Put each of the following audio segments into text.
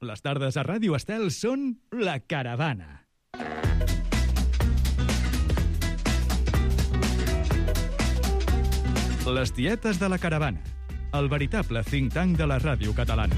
Les tardes a Ràdio Estel són La Caravana. Les tietes de La Caravana, el veritable think tank de la ràdio catalana.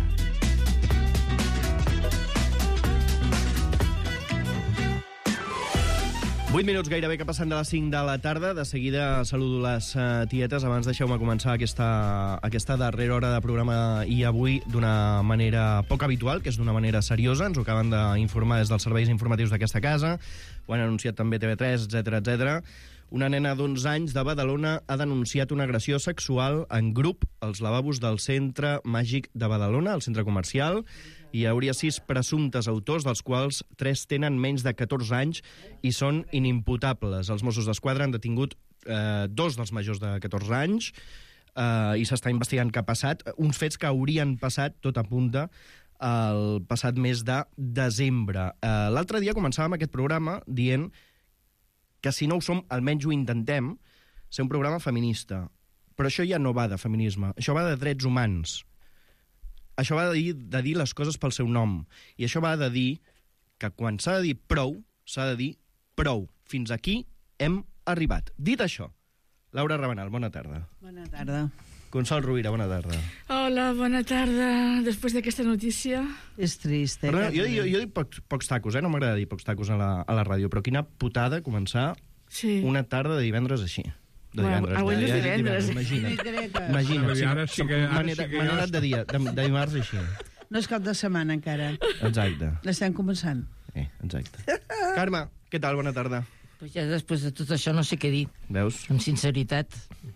Vuit minuts gairebé que passen de les 5 de la tarda. De seguida saludo les tietes. Abans deixeu-me començar aquesta darrera hora de programa i avui d'una manera poc habitual, que és d'una manera seriosa. Ens ho acaben d'informar des dels serveis informatius d'aquesta casa. Ho han anunciat també TV3, etc. Una nena d'11 anys de Badalona ha denunciat una agressió sexual en grup als lavabos del Centre Màgic de Badalona, el centre comercial. Hi hauria 6 presumptes autors, dels quals 3 tenen menys de 14 anys i són inimputables. Els Mossos d'Esquadra han detingut 2 dels majors de 14 anys i s'està investigant què ha passat. Uns fets que haurien passat, tot apunta, el passat mes de desembre. L'altre dia començàvem aquest programa dient que si no ho som, almenys ho intentem, ser un programa feminista. Però això ja no va de feminisme, això va de drets humans. Això va de dir les coses pel seu nom. I això va de dir que quan s'ha de dir prou, s'ha de dir prou. Fins aquí hem arribat. Dit això, Laura Rabanal, bona tarda. Bona tarda. Consol Rovira, bona tarda. Hola, bona tarda. Després d'aquesta notícia... És trist, Perdona, jo dic pocs tacos, no m'agrada dir pocs tacos a la ràdio, però quina putada començar una tarda de divendres així. De divendres. Avui no és divendres. Imagina't. M'han anat de dia, de dimarts així. No és cap de setmana encara. Exacte. L'estem començant. Exacte. Carme, què tal? Bona tarda. Pues ja després de tot això no sé què dir. Veus? Amb sinceritat.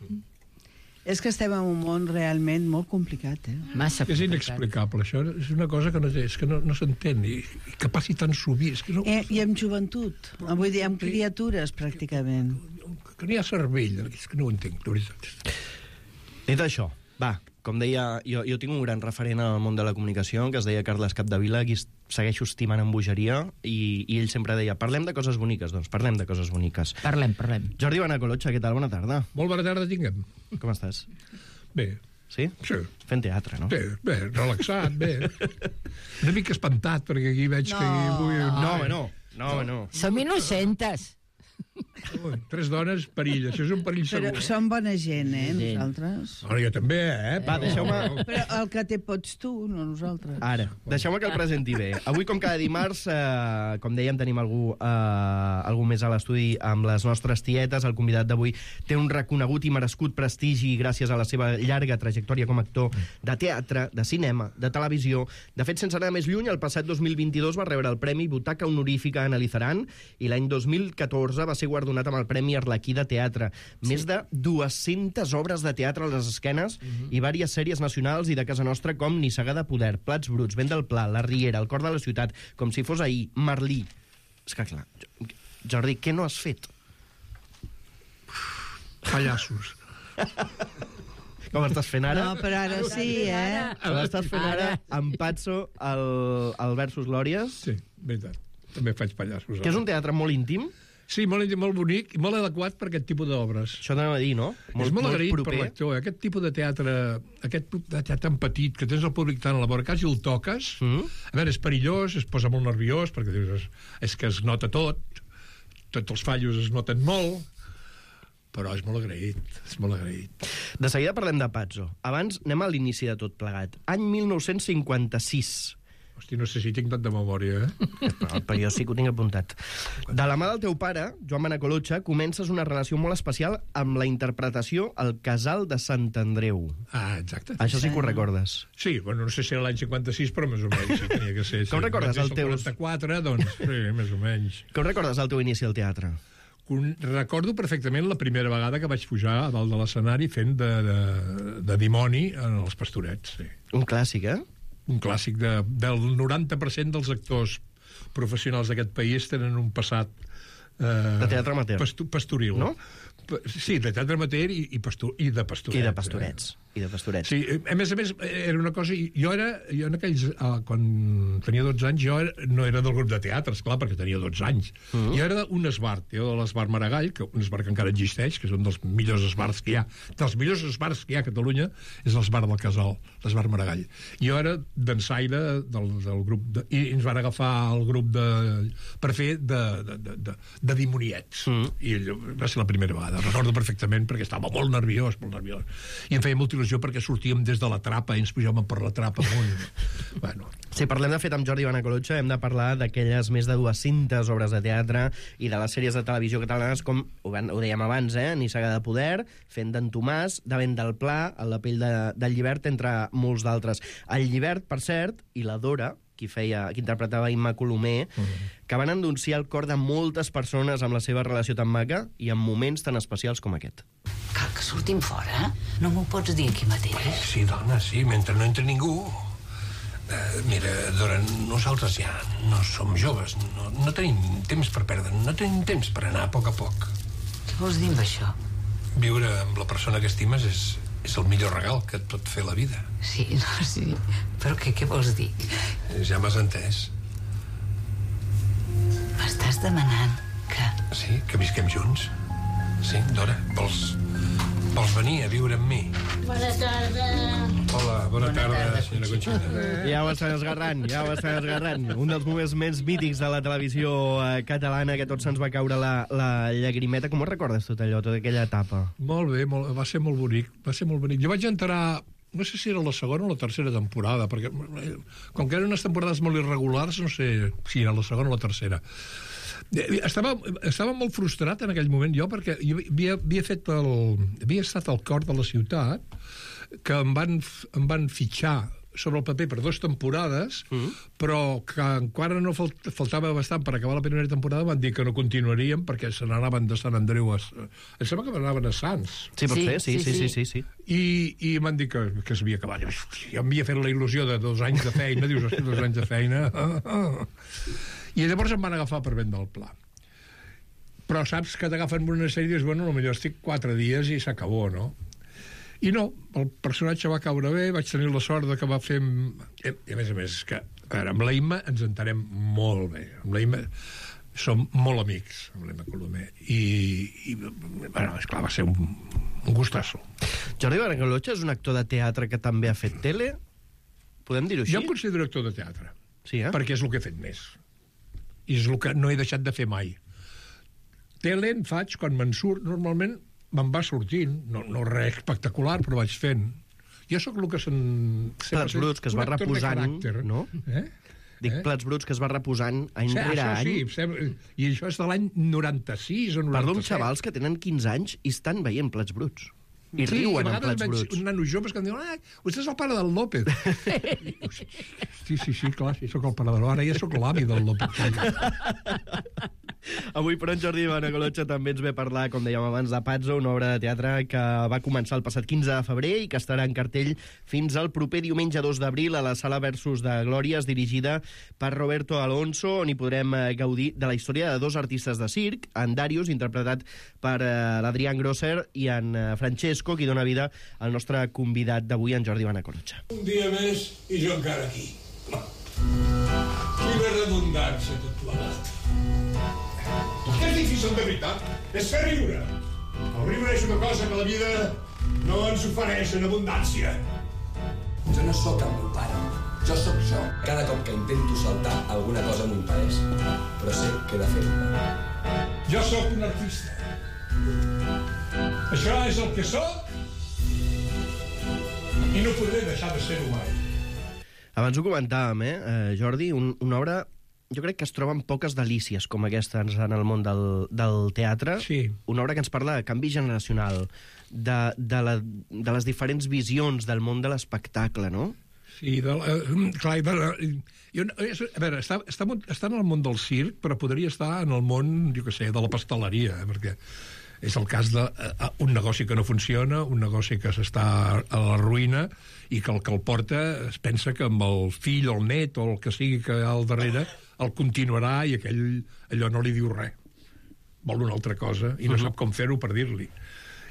És que estem en un món realment molt complicat, Massa complicat. És inexplicable, això. És una cosa que no s'entén i que passi tan sovint. És que no... I amb joventut. Vull dir, amb criatures, pràcticament. Que no hi ha cervell, és que no ho entenc, de veritat. Dit això, va, com deia, jo tinc un gran referent en el món de la comunicació, que es deia Carles Capdevila, qui segueixo estimant amb bogeria, i ell sempre deia, parlem de coses boniques, doncs parlem de coses boniques. Parlem. Jordi Banacolotxa, què tal? Bona tarda. Molt bona tarda tinguem. Com estàs? Bé. Sí? Sí. Fent teatre, no? Bé, relaxat, bé. Una mica espantat, perquè aquí veig que... No. Som innocentes. 3 dones, perill. Això és un perill segur. Però som bona gent, nosaltres. Ara jo també, Va, deixeu-me... Però el que té pots tu, no nosaltres. Ara, deixeu-me que el presenti bé. Avui, com cada dimarts, com dèiem, tenim algú més a l'estudi amb les nostres tietes. El convidat d'avui té un reconegut i merescut prestigi gràcies a la seva llarga trajectòria com a actor de teatre, de cinema, de televisió. De fet, sense anar més lluny, el passat 2022 va rebre el Premi Butaca Honorífica Ana Lizaran i l'any 2014 va ser guardonat amb el Premi Arlequí de Teatre. Més de 200 obres de teatre a les esquenes i diverses sèries nacionals i de casa nostra com Nissaga de Poder, Plats Bruts, Vent del Pla, La Riera, El cor de la ciutat, Com si fos ahir, Merlí. És que clar, Jordi, què no has fet? Pallassos. Com estàs fent ara? No, però ara sí, Com estàs fent ara amb Patso al Versus Glòries? Sí, veritat. També faig pallassos. Que és un teatre molt íntim. Sí, molt bonic i molt adequat per aquest tipus d'obres. Això t'anava a dir, no? És molt agraït per l'actor. Aquest tipus de teatre, aquest de teatre tan petit, que tens el públic tan a la vora, quasi el toques. A veure, és perillós, es posa molt nerviós, perquè dius, és que es nota tot, tots els fallos es noten molt, però és molt agraït. De seguida parlem de Patso. Abans anem a l'inici de tot plegat. Any 1956. Hosti, no sé si tinc tant de memòria, Però jo sí que ho tinc apuntat. De la mà del teu pare, Joan Banacolotxa, comences una relació molt especial amb la interpretació al Casal de Sant Andreu. Ah, exacte. Això sí que ho recordes. Sí, bueno, no sé si era l'any 56, però més o menys sí, tenia que ser. Com recordes el teu... 44, doncs, sí, més o menys. Com recordes el teu inici al teatre? Recordo perfectament la primera vegada que vaig pujar a dalt de l'escenari fent de dimoni en els Pastorets, sí. Un clàssic, Un clàssic del 90% dels actors professionals d'aquest país tenen un passat de teatre amateur pastoril, no? Sí, de teatre amateur i de pastorets. I de pastorets. I de pastorets. Sí, a més, era una cosa... Jo en aquells... Quan tenia 12 anys, no era del grup de teatre, esclar, perquè tenia 12 anys. Jo era d'un esbart, de l'Esbart Maragall, un esbart que encara existeix, que és un dels millors esbarts que hi ha. Dels millors esbarts que hi ha a Catalunya és l'Esbart del Casal, l'Esbart Maragall. Jo era dansaire del grup... I ens van agafar el grup per fer de dimoniets. I va ser la primera vegada. Recordo perfectament, perquè estava molt nerviós. I em feia molta il·lusió perquè sortíem des de la trapa i ens pujàvem per la trapa amunt. Bueno. Si parlem de fet amb Jordi Banacolotxa, hem de parlar d'aquelles més de 200 obres de teatre i de les sèries de televisió catalanes com, ho dèiem abans, Nissaga de Poder, Fent d'en Tomàs, De vent del Pla, El la pell del Llibert, entre molts d'altres. El Llibert, per cert, i la Dora, qui interpretava Imma Colomer, que van endonciar el cor de moltes persones amb la seva relació tan maca i en moments tan especials com aquest. Cal que sortim fora? No m'ho pots dir aquí mateix? Sí, dona, sí, mentre no entri ningú. Mira, Dora, nosaltres ja no som joves, no tenim temps per perdre, no tenim temps per anar a poc. Què vols dir amb això? Viure amb la persona que estimes és el millor regal que et pot fer la vida. Sí, però què vols dir? Ja m'has entès. M'estàs demanant que... Sí, que visquem junts. Sí, Dora, vols venir a viure amb mi? Bona tarda. Hola, bona tarda, senyora Conxita. Ja ho estan esgarrant. Un dels moments més mítics de la televisió catalana, que tots se'ns va caure la llagrimeta. Com ho recordes tot allò, tota aquella etapa? Molt bé, va ser molt bonic. Jo vaig entrar... No sé si era la segona o la tercera temporada, perquè com que eren unes temporades molt irregulars, no sé si era la segona o la tercera. Estava molt frustrat en aquell moment jo, perquè havia estat al cor de la ciutat, que em van fitxar sobre el paper per 2 temporades, però que encara no faltava bastant per acabar la primera temporada. Van dir que no continuarien perquè se n'anaven de Sant Andreu em sembla que anaven a Sants. Sí, pot ser, sí. I m'han dit que s'havia acabat. Jo em havia fet la il·lusió de 2 anys de feina, dius, 2 anys de feina. I llavors em van agafar per Vent del Pla. Però saps que t'agafen una sèrie i dius, bueno, potser estic 4 dies i s'acabó, no? I no, el personatge va caure bé, vaig tenir la sort de que va fer... I a més, que, a veure, amb la Imma ens entenem molt bé. Amb la Imma som molt amics, amb l'Imma Colomer. I bueno, esclar, va ser un gustasso. Jordi Banacolotxa és un actor de teatre que també ha fet tele? Podem dir-ho així? Jo em considero actor de teatre. Sí, perquè és el que he fet més. I és el que no he deixat de fer mai. Tele en faig quan me'n surt, normalment me'n va sortint, no res espectacular, però vaig fent. Jo sóc el que Plats bruts, que es va reposant, no? Dic Plats bruts, que es va reposant any rere any. Sí, i això és de l'any 96 o 97. Parlo amb xavals que tenen 15 anys i estan veient Plats bruts. I riuen amb Plats bruts. Un nano joves que em diuen, vostè és el pare del López. Sí, clar, sí, sóc el pare del López. Ara ja sóc l'avi del López. Avui, però, en Jordi Banacolotxa també ens ve a parlar, com dèiem abans, de Pazzo, una obra de teatre que va començar el passat 15 de febrer i que estarà en cartell fins al proper diumenge 2 d'abril a la Sala Versus de Glòries, dirigida per Roberto Alonso, on hi podrem gaudir de la història de 2 artistes de circ, en Darius, interpretat per l'Adrián Grosser, i en Francesco, qui dona vida al nostre convidat d'avui, en Jordi Banacolotxa. Un dia més i jo encara aquí. Quina redundància tot plegat. El que és difícil de veritat és fer riure. El riure és una cosa que la vida no ens ofereix en abundància. Jo no sóc el meu pare. Jo sóc jo. Cada cop que intento saltar, alguna cosa m'ho impedeix. Però sé què he de fer. Jo sóc un artista. Això és el que sóc i no podré deixar de ser-ho mai. Abans ho comentàvem, Jordi, una obra... Jo crec que es troben poques delícies com aquestes en el món del teatre. Sí. Una obra que ens parla de canvi generacional, de les diferents visions del món de l'espectacle, no? Sí, clar, a veure, està en el món del circ, però podria estar en el món, jo què sé, de la pasteleria, perquè és el cas d'un negoci que no funciona, un negoci que s'està a la ruïna i que el porta es pensa que amb el fill o el net o el que sigui que hi ha al darrere el continuarà i allò no li diu res. Vol una altra cosa i no sap com fer-ho per dir-li.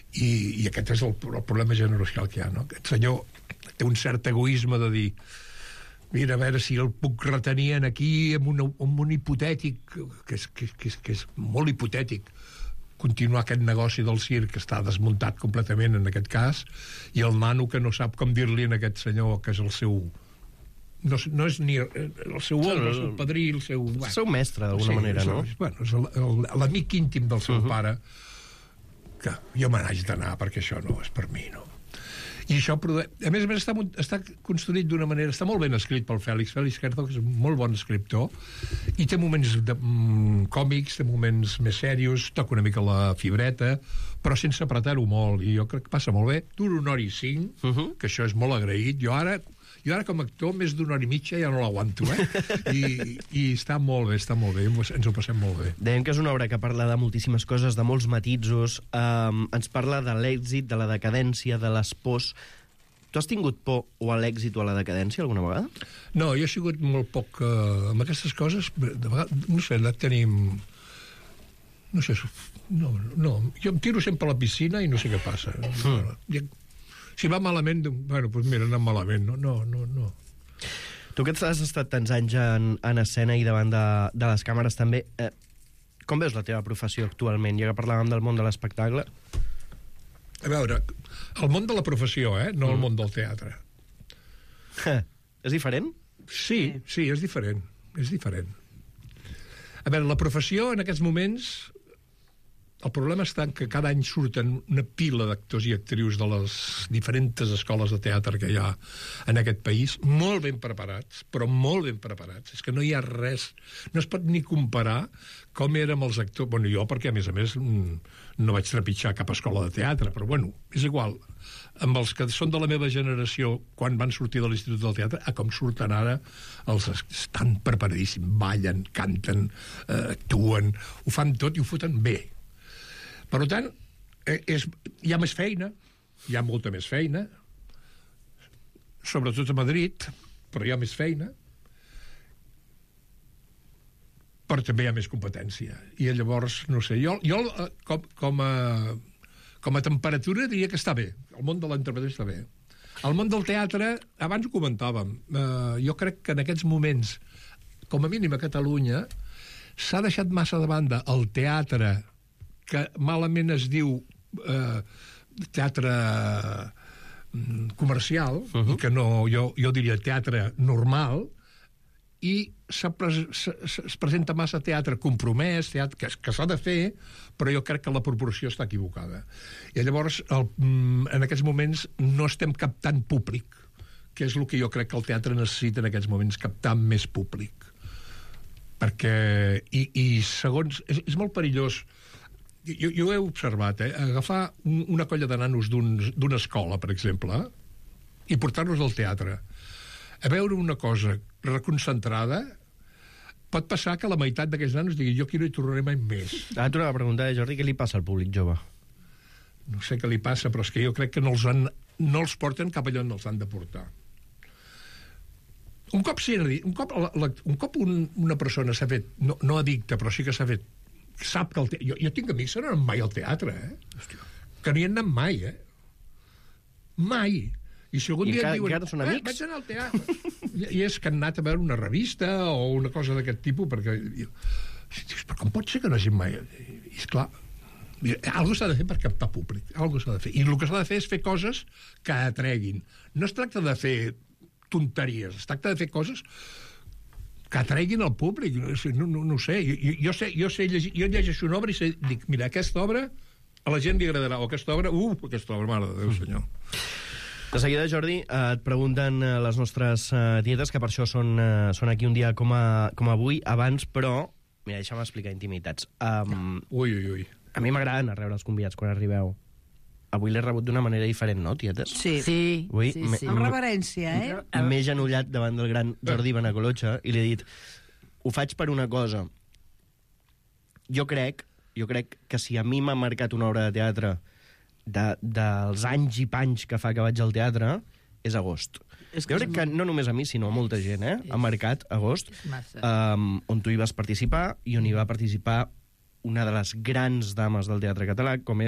I aquest és el problema generacional que hi ha, no? Aquest senyor té un cert egoisme de dir mira, a veure si el puc retenir aquí amb un hipotètic que és molt hipotètic, continuar aquest negoci del circ que està desmuntat completament en aquest cas, i el nano que no sap com dir-li a aquest senyor que és el seu no és ni el seu oncle, el seu padrí, el seu mestre, d'alguna manera, no? Bueno, és l'amic íntim del seu pare, que jo me n'haig d'anar perquè això no és per mi, no? I això, a més està construït d'una manera, està molt ben escrit pel Fèlix Herzog, que és un molt bon escriptor, i té moments còmics, té moments més serios, toca una mica la fibreta, però sense apretar-ho molt, i jo crec que passa molt bé. Dura 1 hora i 5, que això és molt agraït. Jo ara com a actor més d'1 hora i mitja ja no l'aguanto, I està molt bé, ens ho passem molt bé. Dèiem que és una obra que parla de moltíssimes coses, de molts matisos, ens parla de l'èxit, de la decadència, de les pors. Tu has tingut por o a l'èxit o a la decadència alguna vegada? No, jo he sigut molt poc amb aquestes coses, de vegades, no sé, tenim... No sé, no, jo em tiro sempre a la piscina i no sé què passa. Si va malament, bueno, doncs mira, anem malament, no. Tu que has estat tants anys en escena i davant de les càmeres també, com veus la teva professió actualment, ja que parlàvem del món de l'espectacle? A veure, el món de la professió, no el món del teatre. És diferent? Sí, és diferent. A veure, la professió en aquests moments... El problema està que cada any surten una pila d'actors i actrius de les diferents escoles de teatre que hi ha en aquest país, molt ben preparats, però molt ben preparats. És que no hi ha res, no es pot ni comparar com érem els actors... Bueno, jo, perquè a més no vaig trepitjar cap escola de teatre, però bueno, és igual. Amb els que són de la meva generació, quan van sortir de l'Institut del Teatre, a com surten ara, els estan preparadíssims, ballen, canten, actuen, ho fan tot i ho foten bé. Per tant, hi ha més feina, hi ha molta més feina, sobretot a Madrid, però hi ha més feina, però també hi ha més competència. I llavors, no sé, jo com a temperatura diria que està bé. El món de la interpretació està bé. El món del teatre, abans ho comentàvem, jo crec que en aquests moments, com a mínim a Catalunya, s'ha deixat massa de banda el teatre que malament es diu teatre comercial, i que no, jo diria teatre normal, i es presenta massa teatre compromès, teatre que s'ha de fer, però jo crec que la proporció està equivocada. I llavors, en aquests moments, no estem captant públic, que és el que jo crec que el teatre necessita en aquests moments, captar més públic. Perquè, i segons, és molt perillós. Jo ho he observat, agafar una colla de nanos d'una escola, per exemple, i portar-los al teatre. A veure una cosa reconcentrada, pot passar que la meitat d'aquests nanos digui jo aquí no hi tornaré mai més. T'ho anava a preguntar, Jordi, què li passa al públic jove? No sé què li passa, però és que jo crec que no els porten cap allà on els han de portar. Un cop una persona s'ha fet, no addicta, però sí que s'ha fet, sap que jo tinc amics que no han anat mai al teatre, que no hi han anat mai, mai. I si algun dia et diuen, vaig anar al teatre, i és que han anat a veure una revista o una cosa d'aquest tipus, perquè dius, però com pot ser que no hagin mai? I esclar, algú s'ha de fer per captar públic, algú s'ha de fer, i el que s'ha de fer és fer coses que atreguin. No es tracta de fer tonteries, es tracta de fer coses que atreguin al públic. No ho sé. Jo sé llegir, jo llegeixo una obra i dic, mira, aquesta obra a la gent li agradarà, o aquesta obra, mare de Déu, senyor. De seguida, Jordi, et pregunten les nostres tietes, que per això són aquí un dia com avui, abans, però, mira, deixa'm explicar intimitats. Ui. A mi m'agrada anar a rebre els convidats quan arribeu. Avui l'he rebut d'una manera diferent, no, tietes? Sí. Amb reverència, M'he genollat davant del gran Jordi Benacolocha i li he dit, ho faig per una cosa. Jo crec que si a mi m'ha marcat una obra de teatre dels anys i panys que fa que vaig al teatre, és Agost. Jo crec que no només a mi, sinó a molta gent, ha marcat Agost, on tu hi vas participar i on hi va participar una de les grans dames del teatre català, com és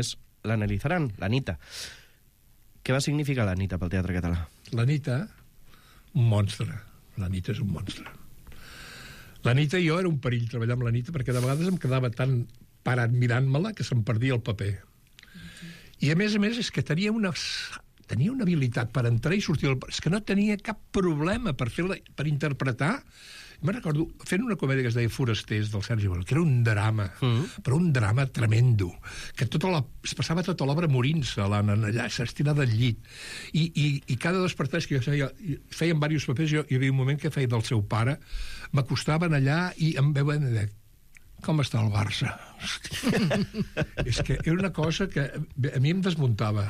l'analitzaran, l'Anita. Què va significar l'Anita pel teatre català? L'Anita, un monstre. L'Anita és un monstre. L'Anita, jo era un perill treballar amb l'Anita perquè de vegades em quedava tan parat mirant-me-la que se'm perdia el paper. I a més, és que tenia una habilitat per entrar i sortir és que no tenia cap problema per interpretar. Me'n recordo fent una comèdia que es deia Forasters, del Sergi Bosch, que era un drama, però un drama tremendo, que es passava tota l'obra morint-se, l'Anna, allà, s'estirava del llit. I cada 2 per 3 que jo feien diversos papers, hi havia un moment que feia del seu pare, m'acostaven allà i em veuen i deia, com està el Barça? És que era una cosa que a mi em desmuntava.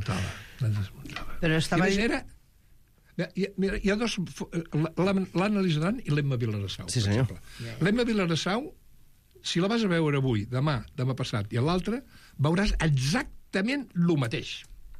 Però estava... Mira, hi ha 2, l'Anna Lizaran i l'Emma Vilarasau. Sí, senyor. L'Emma Vilarasau, si la vas a veure avui, demà passat i l'altre, veuràs exactament el mateix.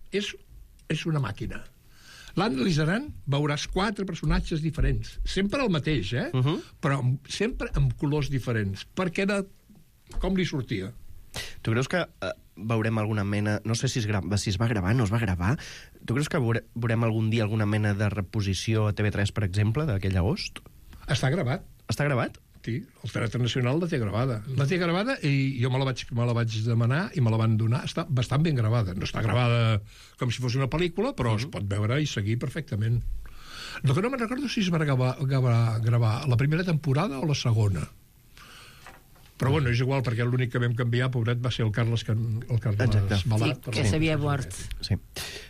És una màquina. L'Anna Lizaran veuràs 4 personatges diferents. Sempre el mateix, però sempre amb colors diferents. Perquè era com li sortia. Tu creus que veurem alguna mena... No sé si es va gravar, no es va gravar. Tu creus que veurem algun dia alguna mena de reposició a TV3, per exemple, d'aquell agost? Està gravat. Està gravat? Sí, el Teatre Nacional la té gravada. La té gravada i jo me la vaig demanar i me la van donar. Està bastant ben gravada. No està gravada com si fos una pel·lícula, però es pot veure i seguir perfectament. El que no me'n recordo si es va gravar la primera temporada o la segona. Però bueno, és igual, perquè l'únic que vam canviar, pobret, va ser el Carles Balat. Sí, que s'havia mort. Sí.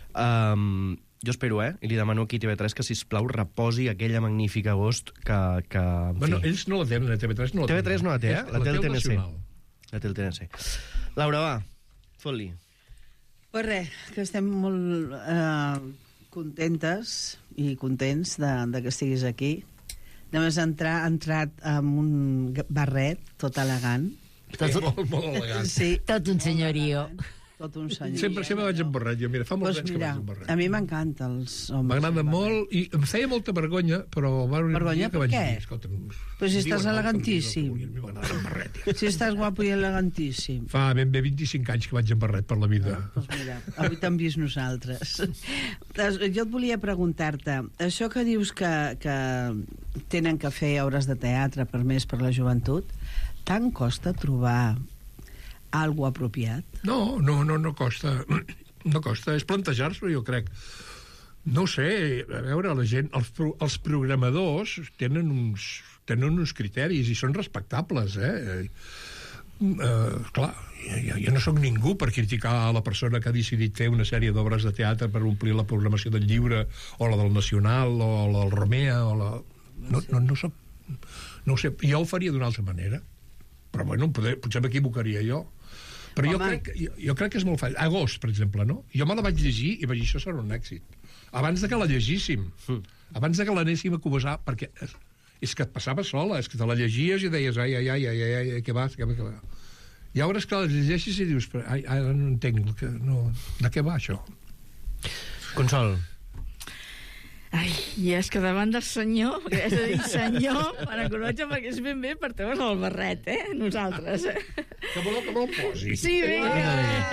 Jo espero, i li demano aquí a TV3 que, sisplau, reposi aquella magnífica agost que bueno, ells no la tenen, TV3 no la té. TV3 no la té, la té el TNC. La té el TNC. Laura, va, fot-li. Pues res, que estem molt contentes i contents de que estiguis aquí. Només ha entrat amb un barret tot elegant. Molt elegant. Sí. Tot un senyorio. Tot un senyorio. Sempre vaig amb barret, jo, mira, fa molts anys que vaig amb barret. A mi m'encanta els homes. M'agrada molt, i em feia molta vergonya, però va un dia que vaig dir... Però si estàs elegantíssim. Si estàs guapo i elegantíssim. Fa ben bé 25 anys que vaig amb barret per la vida. Doncs mira, avui t'hem vist nosaltres. Jo et volia preguntar-te, això que dius que tenen que fer obres de teatre per la joventut, tant costa trobar algo apropiat? No costa. No costa, és plantejar-s'ho, jo crec. No ho sé, a veure, la gent, els programadors tenen uns criteris i són respectables, clar, jo no sóc ningú per criticar la persona que ha decidit fer una sèrie d'obres de teatre per omplir la programació del Lliure, o la del Nacional, o la del Romea, o la... No soc... No ho sé, jo ho faria d'una altra manera. Però, bueno, potser m'equivocaria jo. Però jo crec que és molt fàcil. Agost, per exemple, no? Jo me la vaig llegir i vaig dir, això serà un èxit. Abans de que la llegíssim. Abans de que l'anéssim a cubasar, perquè és que et passava sola, és que te la llegies i deies, ai, què va? I ara és que la llegeixis i dius, ara no entenc, de què va això? Consol. Ai, i és que davant del senyor, que és a dir, senyor, m'encoratja perquè és ben bé per treure's el barret, nosaltres. Que voleu que me'l posi? Sí, vinga.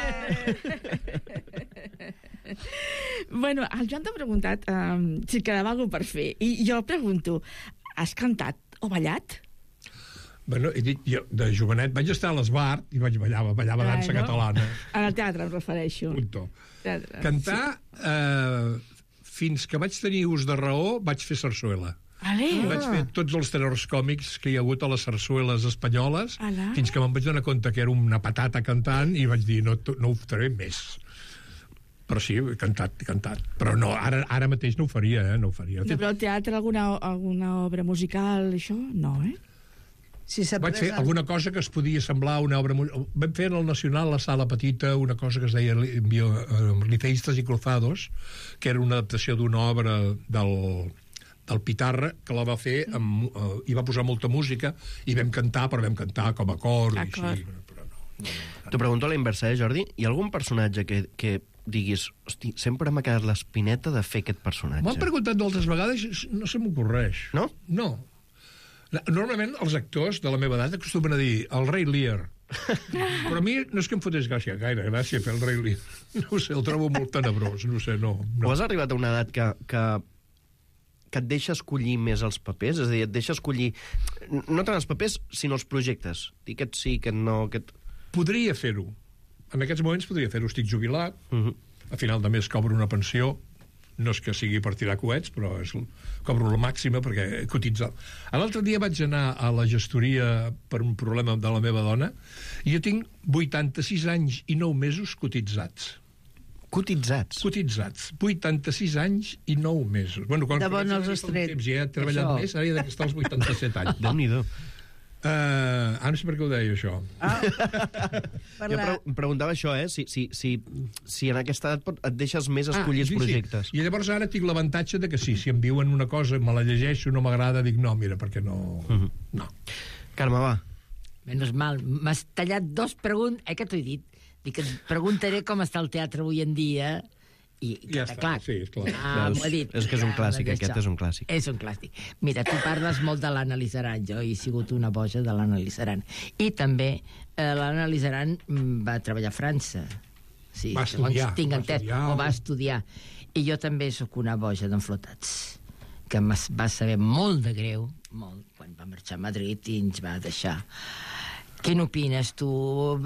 Bueno, el Joan t'ha preguntat si quedava alguna per fer, i jo pregunto, has cantat o ballat? Bueno, he dit, jo de jovenet vaig estar a l'Esbart i ballava dansa catalana. En el teatre em refereixo. Punto. Cantar... fins que vaig tenir ús de raó, vaig fer sarsuela. Vaig fer tots els tenors còmics que hi ha hagut a les sarsueles espanyoles, fins que me'n vaig donar compte que era una patata cantant i vaig dir, no ho faré més. Però sí, he cantat. Però no, ara mateix no ho faria, no ho faria. Però al teatre alguna obra musical, això? No, Vaig fer alguna cosa que es podia semblar a una obra... Vam fer en el Nacional, la sala petita, una cosa que es deia Liceístas y Cruzados, que era una adaptació d'una obra del Pitarra, que la va fer i va posar molta música, i vam cantar, però vam cantar com a cor. T'ho pregunto a la inversa, Jordi? Hi ha algun personatge que diguis, hosti, sempre m'ha quedat l'espineta de fer aquest personatge? M'han preguntat moltes vegades, no se m'ocorreix. No? No. Normalment els actors de la meva edat acostumen a dir el rei Lear, Però a mi no és que em fotés gràcia fer el Rei Lear. No ho sé, el trobo molt tenebrós, no sé, no. O has arribat a una edat que et deixa escollir més els papers? És a dir, et deixa escollir no tant els papers, sinó els projectes. Dir aquest sí, aquest no, aquest... Podria fer-ho. En aquests moments podria fer-ho. Estic jubilat, a final de mes cobro una pensió, no és que sigui per tirar coets, però cobro la màxima perquè he cotitzat. L'altre dia vaig anar a la gestoria per un problema de la meva dona i jo tinc 86 anys i 9 mesos cotitzats. Cotitzats? Cotitzats. 86 anys i 9 mesos. Bueno, quan de bon els has tret. Ja he treballat més, ara he d'estar als 87 anys. Déu-n'hi-do. No sé per què ho deia, això. Jo preguntava això, si en aquesta edat et deixes més escollir els projectes. I llavors ara tinc l'avantatge de que si em diuen una cosa, me la llegeixo, no m'agrada, dic no, mira, perquè no... No. Carme, va. Menos mal, m'has tallat 2 preguntes... Que t'ho he dit? Dic, et preguntaré com està el teatre avui en dia... Ja està, clar. Sí, és clar. M'ho he dit. És que és un clàssic, aquest és un clàssic. És un clàssic. Mira, tu parles molt de l'Anna Lizaran, jo he sigut una boja de l'Anna Lizaran. I també l'Anna Lizaran va treballar a França. Sí, va estudiar. Va estudiar. I jo també sóc una boja d'enflotats, que va saber molt de greu, molt, quan va marxar a Madrid i ens va deixar. Què n'opines, tu?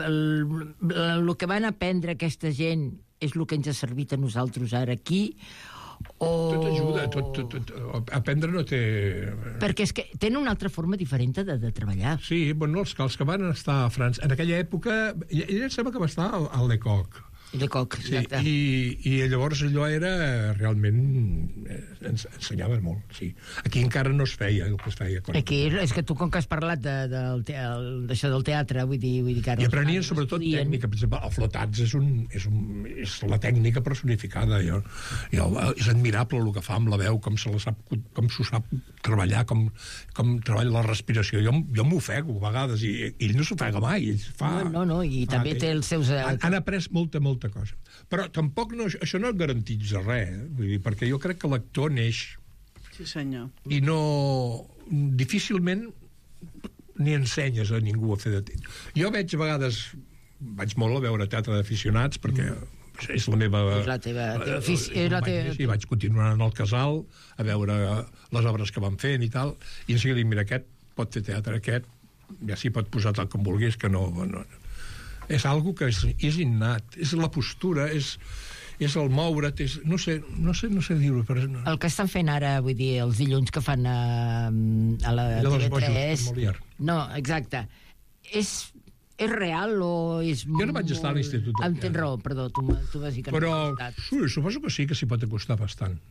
El que van aprendre aquesta gent és el que ens ha servit a nosaltres ara aquí, o... Tot ajuda, aprendre no té... Perquè és que tenen una altra forma diferent de treballar. Sí, bueno, els que van estar a França, en aquella època, ella sembla que va estar al Lecoq. Lecoq, exacte. I llavors allò era realment... ensenyava molt, sí. Aquí encara no es feia el que es feia. Aquí és que tu, com que has parlat d'això del teatre, vull dir que... I aprenien sobretot tècnica. Per exemple, el flotats és la tècnica personificada. És admirable el que fa amb la veu, com s'ho sap treballar, com treballa la respiració. Jo m'ofego a vegades, i ell no s'ofega mai. Ell fa... No, i també té els seus... Han après molta cosa. Però tampoc això no garantitza res, vull dir, perquè jo crec que l'actor neix. Sí, senyor. I no... difícilment ni ensenyes a ningú a fer de... Jo vaig a vegades... Vaig molt a veure teatre d'aficionats, perquè és la meva... És la teva I vaig continuar en el Casal a veure les obres que van fent i tal, i en seguida dic, mira, aquest pot fer teatre, aquest ja s'hi pot posar tal com vulguis, que no... És algo que és innat, és la postura, és el moure't, no sé dir-ho. Però... El que estan fent ara, vull dir, els dilluns que fan a la TV3... No, exacte. És real o és... Jo no vaig estar a l'Institut. Tens raó, perdó, tu vas dir que no. Però suposo que sí que s'hi pot acostar bastant.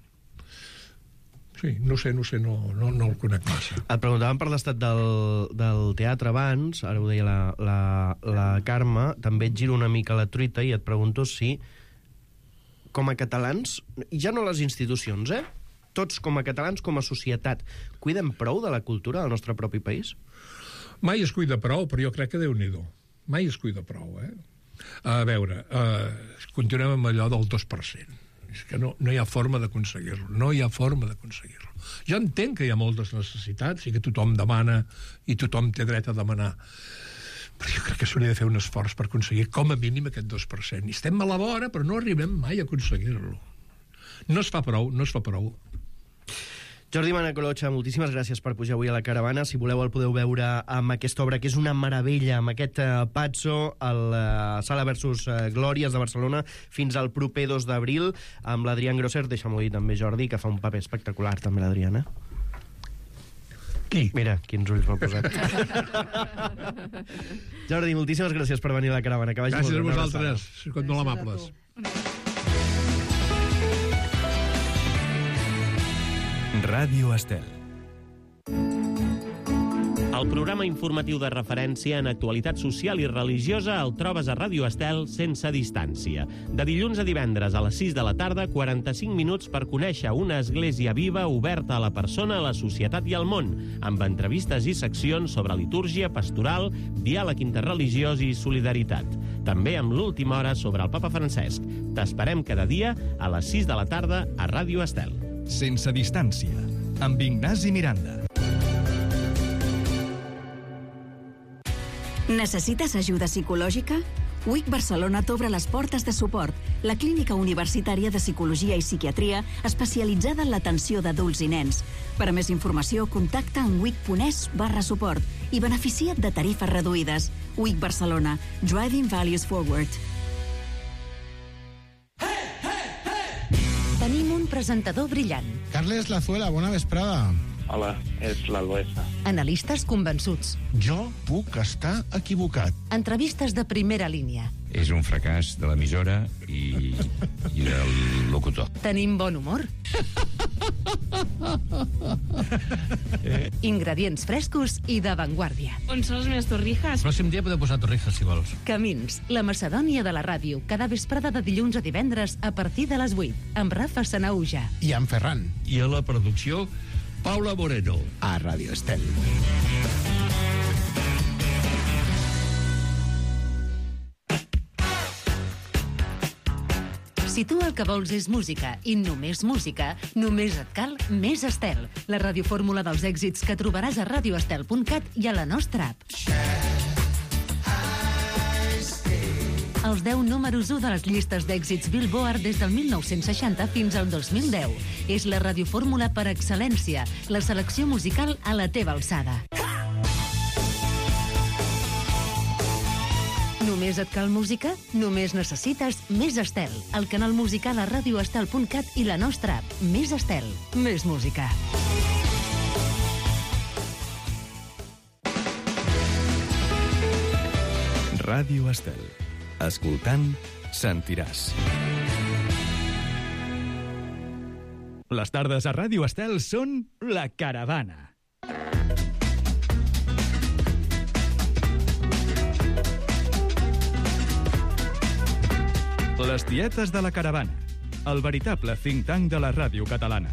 Sí, no sé, no el conec massa. Et preguntàvem per l'estat del teatre abans, ara ho deia la Carme, també et giro una mica la truita i et pregunto si, com a catalans, ja no les institucions, tots com a catalans, com a societat, cuiden prou de la cultura del nostre propi país? Mai es cuida prou, però jo crec que Déu-n'hi-do. Mai es cuida prou, A veure, continuem amb allò del 2%. És que no hi ha forma d'aconseguir-lo. No hi ha forma d'aconseguir-lo. Jo entenc que hi ha moltes necessitats i que tothom demana i tothom té dret a demanar. Però jo crec que s'hauria de fer un esforç per aconseguir com a mínim aquest 2%. I estem a la vora, però no arribem mai a aconseguir-lo. No es fa prou. Jordi Manacolocha, moltíssimes gràcies per pujar avui a la caravana. Si voleu el podeu veure amb aquesta obra, que és una meravella, amb aquest Pazzo, a la Sala Versus Glòries de Barcelona, fins al proper 2 d'abril, amb l'Adrián Grosser. Deixa'm-ho dir també, Jordi, que fa un paper espectacular, també, l'Adriana. Qui? Mira, quins ulls m'ha posat. Jordi, moltíssimes gràcies per venir a la caravana. Que vagi gràcies molt a vosaltres, sou molt amables. Ràdio Estel. El programa informatiu de referència en actualitat social i religiosa el trobes a Ràdio Estel sense distància. De dilluns a divendres a les 6 de la tarda, 45 minuts per conèixer una església viva oberta a la persona, a la societat i al món, amb entrevistes i seccions sobre litúrgia, pastoral, diàleg interreligiós i solidaritat. També amb l'última hora sobre el Papa Francesc. T'esperem cada dia a les 6 de la tarda a Ràdio Estel. Sense distància, amb Ignasi Miranda. Necessites ajuda psicològica? WIC Barcelona t'obre les portes de suport, la clínica universitària de psicologia i psiquiatria especialitzada en l'atenció d'adults i nens. Per a més informació, contacta en wic.es/suport i beneficia't de tarifes reduïdes. WIC Barcelona. Driving Values Forward. Tenim un presentador brillant. Carles Lazuela, bona vesprada. Hola, és l'Albesa. Analistes convençuts. Jo puc estar equivocat. Entrevistes de primera línia. És un fracàs de l'emissora i del locutor. Tenim bon humor. Ingredients frescos i d'avantguàrdia. On són les meves torrijas? Pròxim dia podeu posar torrijas, si vols. Camins, la Macedònia de la ràdio, cada vesprada de dilluns a divendres a partir de les 8, amb Rafa Sanauja. I amb Ferran. I a la producció, Paula Moreno. A Ràdio Estel. Si tu el que vols és música i només música, només et cal Més Estel, la radiofórmula dels èxits que trobaràs a radioestel.cat i a la nostra app. Els 10 números 1 de les llistes d'èxits Billboard des del 1960 fins al 2010. És la radiofórmula per excel·lència, la selecció musical a la teva alçada. Només et cal música? Només necessites Més Estel, el canal musical a radioestel.cat i la nostra app. Més Estel, més música. Ràdio Estel. Escoltant, sentiràs. Les tardes a Ràdio Estel són La Caravana. Les tietes de La Caravana, el veritable think tank de la ràdio catalana.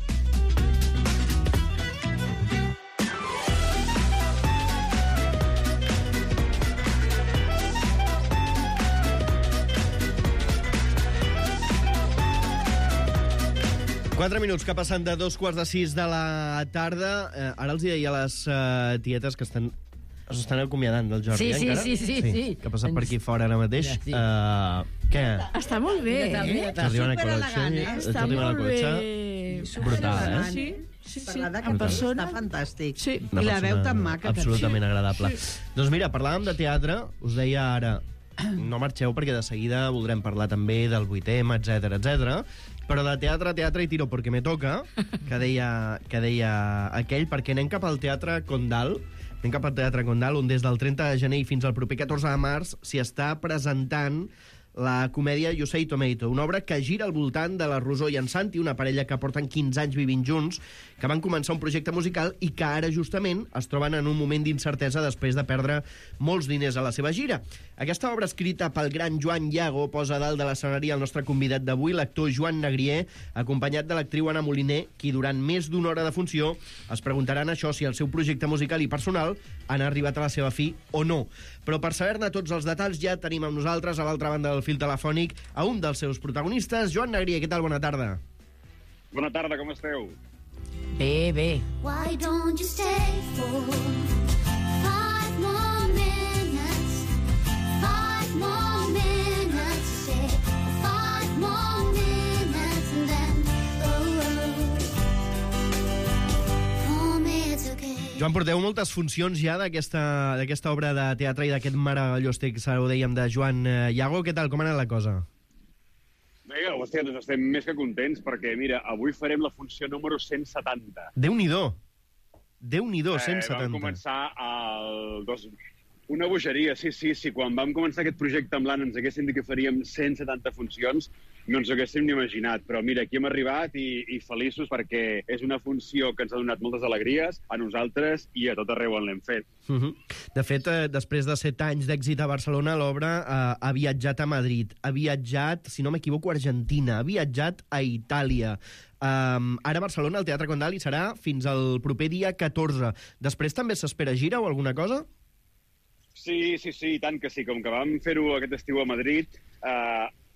Quatre minuts que passen de 2:45 de la tarda. Ara els deia a les tietes que s'estan acomiadant del Jordi, sí, encara? Sí. Que ha passat per aquí fora ara mateix. Sí. Què? Està molt bé, Jordi Manacolotxa. Està molt bé. Brutal, Sí. En persona. Està fantàstic. Sí. I la veu tan maca. Absolutament agradable. Doncs mira, parlàvem de teatre, us deia ara, no marxeu perquè de seguida voldrem parlar també del 8M, etc. Però de teatre i tiro perquè me toca, que deia aquell, perquè anem cap al Teatre Condal, on des del 30 de gener fins al proper 14 de març s'hi està presentant la comèdia You Say Tomato, una obra que gira al voltant de la Rosó i en Santi, una parella que porten 15 anys vivint junts, que van començar un projecte musical i que ara justament es troben en un moment d'incertesa després de perdre molts diners a la seva gira. Aquesta obra, escrita pel gran Joan Llago, posa a dalt de l'escenari el nostre convidat d'avui, l'actor Joan Negrier, acompanyat de l'actriu Anna Moliner, qui durant més d'una hora de funció es preguntaran això, si el seu projecte musical i personal han arribat a la seva fi o no. Però per saber-ne tots els detalls ja tenim amb nosaltres, a l'altra banda del fil telefònic, a un dels seus protagonistes. Joan Negrier, què tal? Bona tarda. Bona tarda, com esteu? Bé. Why don't you stay for 5 more minutes? 5 more minutes, say 5 more minutes and then for me it's okay. Joan, porteu moltes funcions ja d'aquesta obra de teatre i d'aquest meravellós text, ho dèiem, de Joan Llago. Què tal? Com ha anat la cosa? Vinga, hòstia, doncs estem més que contents perquè, mira, avui farem la funció número 170. Déu-n'hi-do, 170. Vam començar una bogeria, sí. Quan vam començar aquest projecte amb l'Anna ens haguéssim dit que faríem 170 funcions, no ens ho haguéssim ni imaginat. Però mira, aquí hem arribat i feliços perquè és una funció que ens ha donat moltes alegries a nosaltres i a tot arreu on l'hem fet. De fet, després de 7 anys d'èxit a Barcelona, l'obra ha viatjat a Madrid, ha viatjat, si no m'equivoco, a Argentina, ha viatjat a Itàlia. Ara a Barcelona, al Teatre Condal, hi serà fins al proper dia 14. Després també s'espera gira o alguna cosa? Sí, i tant que sí. Com que vam fer-ho aquest estiu a Madrid,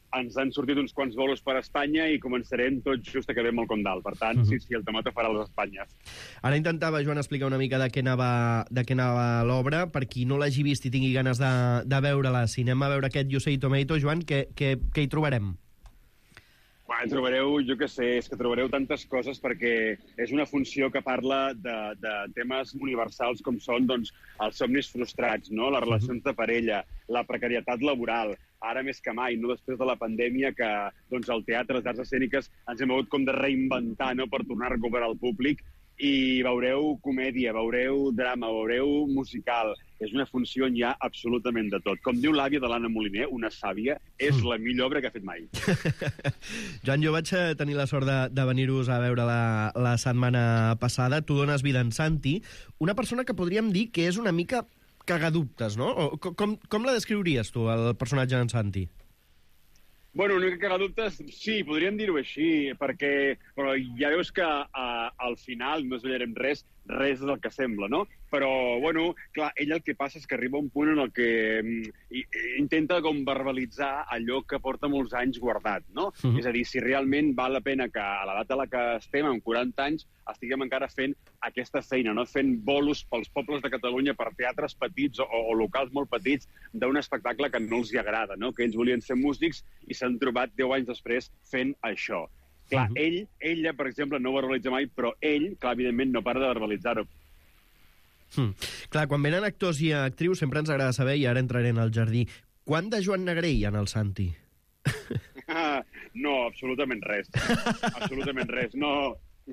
ens han sortit uns quants bolos per Espanya i començarem tot just a acabem el Condal. Per tant, sí, el Tomato farà les Espanyes. Ara intentava, Joan, explicar una mica de què anava l'obra. Per qui no l'hagi vist i tingui ganes de veure-la, si anem a veure aquest You Say Tomato, Joan, què hi trobarem? Trobareu, jo què sé, és que trobareu tantes coses perquè és una funció que parla de temes universals com són doncs, els somnis frustrats, no? Les relacions de parella, la precarietat laboral, ara més que mai, no? Després de la pandèmia que doncs, el teatre, les arts escèniques ens hem hagut com de reinventar, no? Per tornar a recuperar el públic, i veureu comèdia, veureu drama, veureu musical. És una funció on hi ha absolutament de tot. Com diu l'àvia de l'Anna Moliner, una sàvia, és la millor obra que ha fet mai. Joan, jo vaig tenir la sort de venir-vos a veure la setmana passada. Tu dones vida en Santi, una persona que podríem dir que és una mica cagadubtes, no? Com la descriuries tu, el personatge d'en Santi? Bueno, una mica cagadubtes, sí, podríem dir-ho així, però ja veus que al final no esvellarem res és el que sembla, no? Però, bueno, clar, ell el que passa és que arriba a un punt en el que intenta com verbalitzar allò que porta molts anys guardat, no? És a dir, si realment val la pena que a l'edat a la que estem, amb 40 anys, estiguem encara fent aquesta feina, no? Fent bolos pels pobles de Catalunya per teatres petits o locals molt petits d'un espectacle que no els hi agrada, no? Que ells volien ser músics i s'han trobat 10 anys després fent això. Clar, ella, per exemple, no ho verbalitza mai, però ell, clar, evidentment, no para de verbalitzar-ho. Clar, quan venen actors i actrius sempre ens agrada saber, i ara entraré en el jardí, quant de Joan Negrell hi ha en el Santi? No, absolutament res. Absolutament res. No,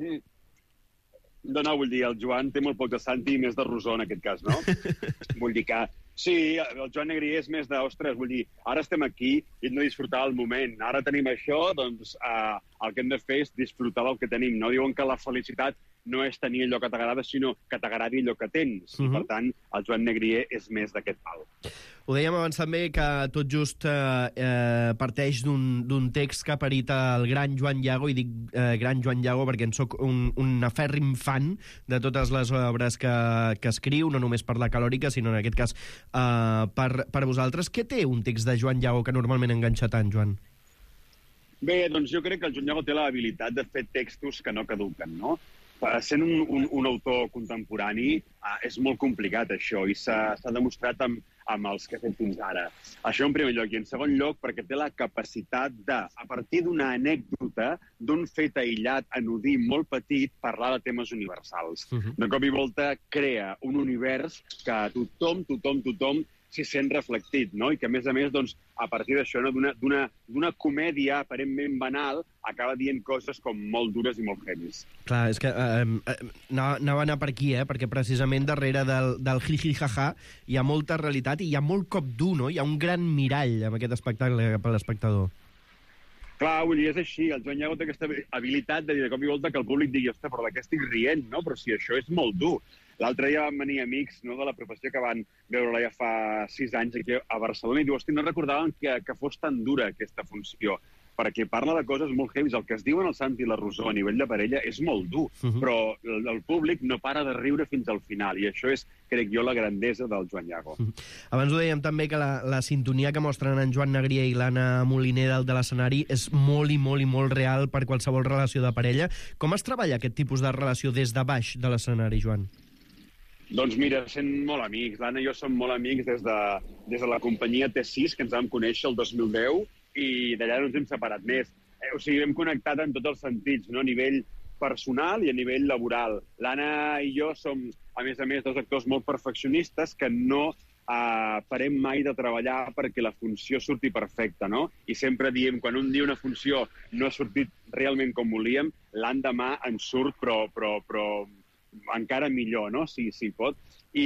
vull dir, el Joan té molt poc de Santi i més de Rosó, en aquest cas, no? Vull dir que sí, el Joan Negrí és més de, ostres, vull dir, ara estem aquí i hem de disfrutar el moment. Ara tenim això, doncs el que hem de fer és disfrutar del que tenim. No diuen que la felicitat no és tenir allò que t'agrada, sinó que t'agradi allò que tens. I, per tant, el Joan Negrier és més d'aquest pal. Ho dèiem abans també que tot just parteix d'un text que ha parit el gran Joan Llago, i dic gran Joan Llago perquè en soc un afèrrim fan de totes les obres que escriu, no només per la Calòrica, sinó en aquest cas per vosaltres. Què té un text de Joan Llago que normalment enganxa tant, Joan? Bé, doncs jo crec que el Joan Llago té l'habilitat de fer textos que no caduquen, no? Sent un autor contemporani és molt complicat, això, i s'ha demostrat amb els que ha fet fins ara. Això en primer lloc. I en segon lloc, perquè té la capacitat de, a partir d'una anècdota, d'un fet aïllat, anodí, molt petit, parlar de temes universals. De cop i volta crea un univers que tothom s'hi sent reflectit, no? I que, a més, doncs, a partir d'això, no? d'una comèdia aparentment banal, acaba dient coses com molt dures i molt heavies. Clar, és que anava a anar per aquí, perquè precisament darrere del jiji-jaja hi ha molta realitat i hi ha molt cop dur, no? Hi ha un gran mirall amb aquest espectacle per l'espectador. Clar, vull dir, és així. El Joan Llago té aquesta habilitat de dir de cop i volta que el públic digui, ostres, però de què estic rient, no? Però si això és molt dur. L'altre dia van venir amics, no, de la professió que van veure-la ja fa 6 anys aquí a Barcelona i diu, hosti, no recordaven que fos tan dura aquesta funció, perquè parla de coses molt heavies. El que es diuen el Santi i la Rosó a nivell de parella és molt dur, però el públic no para de riure fins al final, i això és, crec jo, la grandesa del Joan Llago. Abans ho dèiem també que la sintonia que mostren en Joan Negrier i l'Anna Moliner de l'escenari és molt i molt real per qualsevol relació de parella. Com es treballa aquest tipus de relació des de baix de l'escenari, Joan? Doncs mira, sent molt amics. L'Anna i jo som molt amics des de la companyia T6, que ens vam conèixer el 2010, i d'allà no ens hem separat més. O sigui, hem connectat en tots els sentits, no? A nivell personal i a nivell laboral. L'Anna i jo som, a més, dos actors molt perfeccionistes que no parem mai de treballar perquè la funció surti perfecta, no? I sempre diem, quan un dia una funció no ha sortit realment com volíem, l'endemà ens surt, però encara millor, no? Si pot.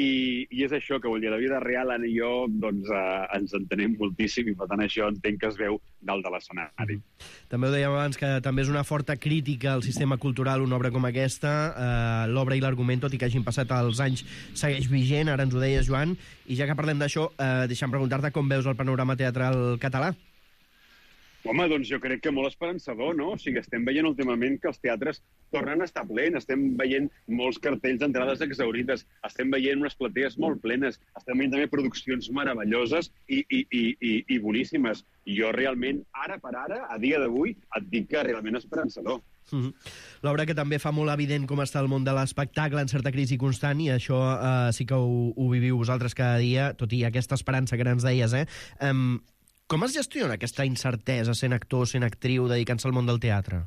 I és això que vol dir. A la vida real, Anna i jo, doncs, ens entenem moltíssim i, per tant, això entenc que es veu dalt de l'escenari. També ho dèiem abans, que també és una forta crítica al sistema cultural una obra com aquesta. L'obra i l'argument, tot i que hagin passat els anys, segueix vigent. Ara ens ho deies, Joan. I ja que parlem d'això, deixa'm preguntar-te com veus el panorama teatral català. Home, doncs jo crec que molt esperançador, no? O sigui, estem veient últimament que els teatres tornen a estar plens, estem veient molts cartells d'entrades exaurides, estem veient unes platees molt plenes, estem veient també produccions meravelloses i boníssimes. I jo realment, ara per ara, a dia d'avui, et dic que realment esperançador. L'obra que també fa molt evident com està el món de l'espectacle en certa crisi constant, i això sí que ho viviu vosaltres cada dia, tot i aquesta esperança que ens deies, com es gestiona aquesta incertesa sent actor, sent actriu, dedicant-se al món del teatre?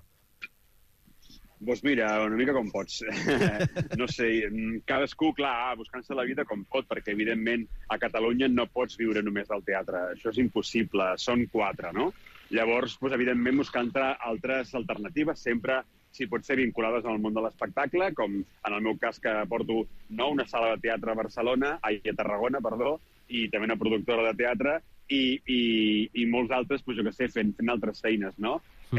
Doncs mira, una mica com pots. No sé, cadascú, clar, buscant-se la vida com pot, perquè evidentment a Catalunya no pots viure només del teatre. Això és impossible, són 4, no? Llavors, doncs, evidentment, buscant altres alternatives, sempre, si pot ser, vinculades al món de l'espectacle, com en el meu cas que porto una sala de teatre a Tarragona, i també una productora de teatre, i molts altres, doncs, jo què sé, fent altres feines, no?